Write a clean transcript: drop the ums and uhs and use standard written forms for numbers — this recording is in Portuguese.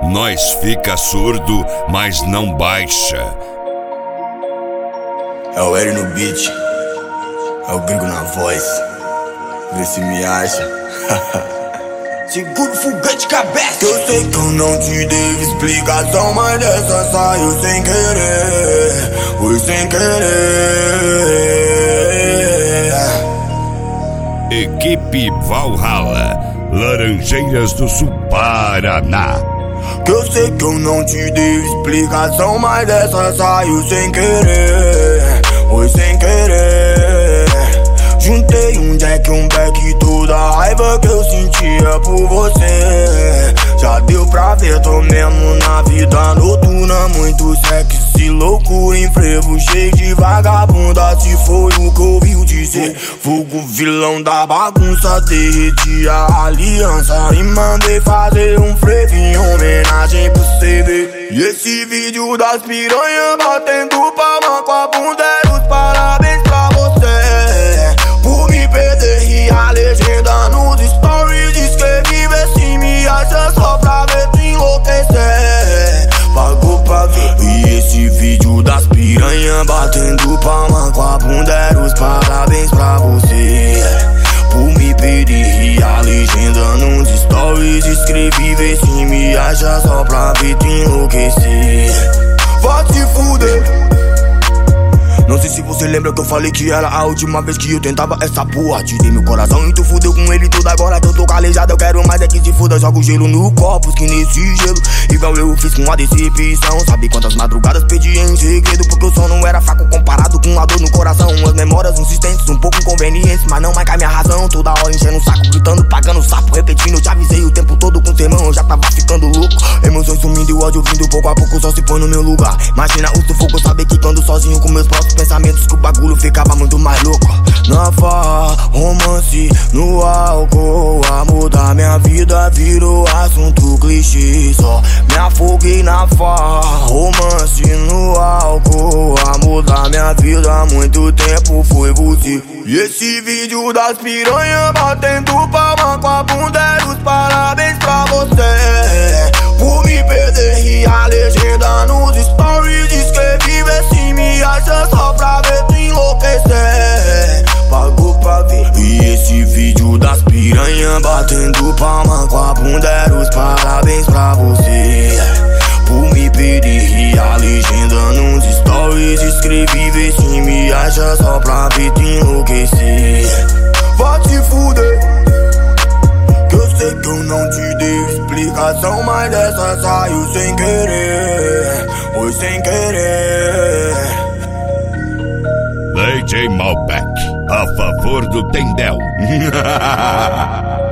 nós fica surdo, mas não baixa. É o Eri no beat, é o gringo na voz. Vê se me acha. Segura o foguete cabeça. Que eu sei que eu não te dei explicação, mas dessa saiu sem querer. Foi sem querer. Equipe Valhalla, Laranjeiras do Sul, Paraná. Que eu sei que eu não te dei explicação, mas dessa saiu sem querer. Foi sem querer. Juntei um jack, um back, toda a raiva que eu sentia por você. Já deu pra ver, tô mesmo na vida noturna, muito sexy, loucura em frevo, cheio de vagabunda. Se foi o que ouviu dizer, fogo vilão da bagunça, derreti a aliança e mandei fazer um frevo em homenagem pro CV. E esse vídeo das piranhas batendo palma com a bunda é os parabéns pra você. Por me perder e a legenda nos stories escrevi, vê se me acha só pra ver tu enlouquecer. Pagou pra ver. E esse vídeo das piranhas batendo palma com a bunda era os parabéns pra você. Por me perder e a legenda nos stories escrevi, vê se me acha só pra ver tu enlouquecer. Vai se fuder. Não sei se você lembra que eu falei que era a última vez que eu tentava essa porra. Te dei meu coração e tu fudeu com ele tudo. Agora que eu tô calejado eu quero mais é que se fuda. Jogo gelo no copo, que nesse gelo igual eu fiz com a decepção. Sabe quantas madrugadas perdi em segredo, porque o som não era fraco comparado com a dor no coração. As memórias insistentes, um pouco inconvenientes, mas não mais cai minha razão. Toda hora enchendo o saco, gritando, pagando sapo, repetindo. Eu te avisei o tempo todo com sermão, eu já tava ficando louco. Emoções sumindo e o ódio vindo pouco a pouco, só se põe no meu lugar. Imagina o sufoco, saber que quando sozinho com meus próprios pensamentos que o bagulho ficava muito mais louco. Na farra, romance, no álcool, amor da minha vida virou assunto clichê. Só me afoguei na farra, romance, no álcool, amor da minha vida há muito tempo foi você. E esse vídeo das piranhas batendo palma com a bunda era os parabéns pra você. Por me perder e a legenda nos stories escrevi, vê se me acha só pra ver tu enlouquecer. Pagou pra ver. E esse vídeo das piranhas batendo palma com a bunda era os parabéns pra você. Por me perder e a legenda nos stories escrevi, vê se me acha só pra ver tu enlouquecer. Vai se fuder. Que eu sei que eu não te dei explicação, mas dessa saiu sem querer. Foi sem querer. DJ Malbec, a favor do Tendel.